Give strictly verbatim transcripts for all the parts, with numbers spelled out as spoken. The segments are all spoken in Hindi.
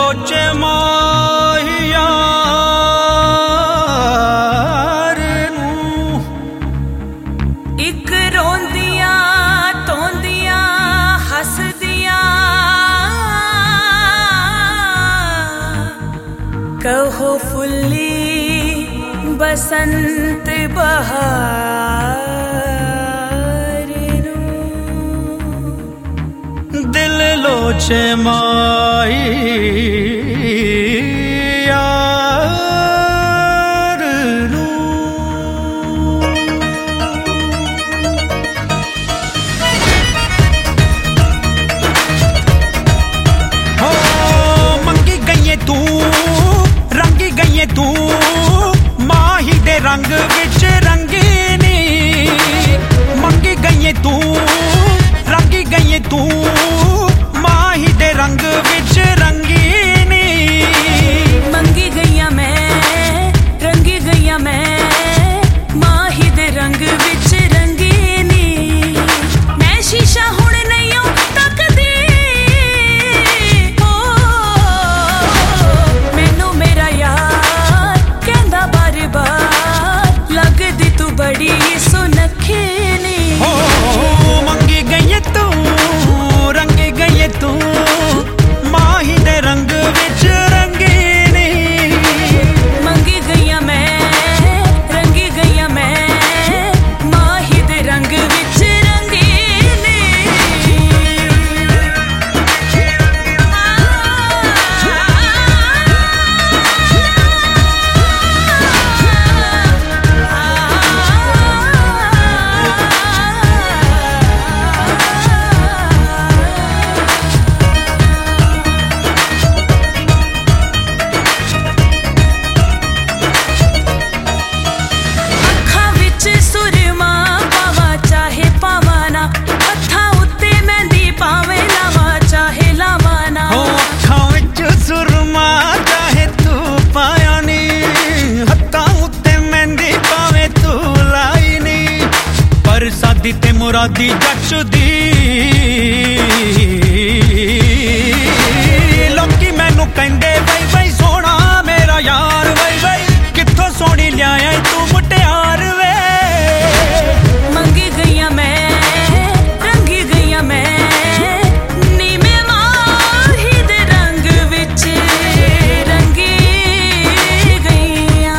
लोचे माहिया इक रोंदियां तोंदियां हसदियां कहो फुल्ली बसंत बहार दिल लोचे माहिया तू रंगी गई तू माही दे रंग विच रंगीनी मंगी गई तू रंगी गई तू माही दे रंग विच रंगीनी मंगी गईया मैं रंगी गईया मैं माही दे रंग विच रंगीनी मैं शीशा हुण नहीं हूं तकदी बड़ी सुनखीनी हो मंगी गई तू रंगी गई तू माही दे रंग विच रंगीनी मंगी गईया मैं रंगी गईया मैं माही दे रंग विच रंगीनी सादी ते मुरादी जचदी लोकी मैनू कहंदे बई बई सोना मेरा यार बई बई कित्थों सोनी लियाया तू मुटियार वे मंगी गईया मैं रंगी गईया मैं नी मैं माही दे रंग विच रंगी गईया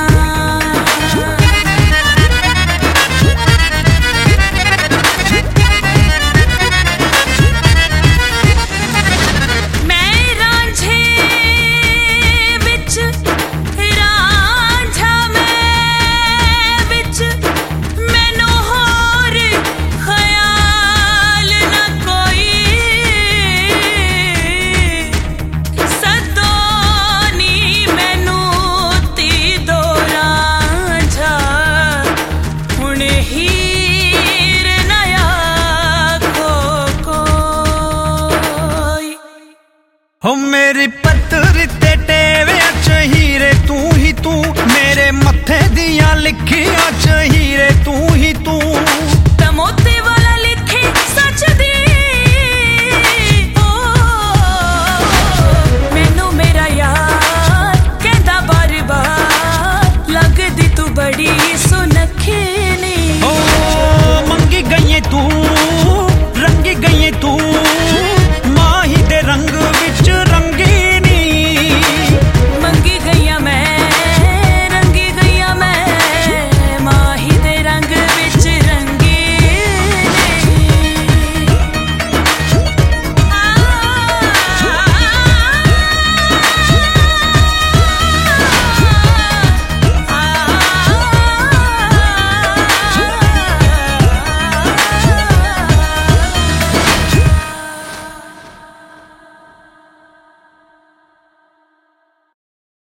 हो मेरी पत्थर ते टेवे च हीरे तू ही तू मेरे मत्थे दियां लिखियां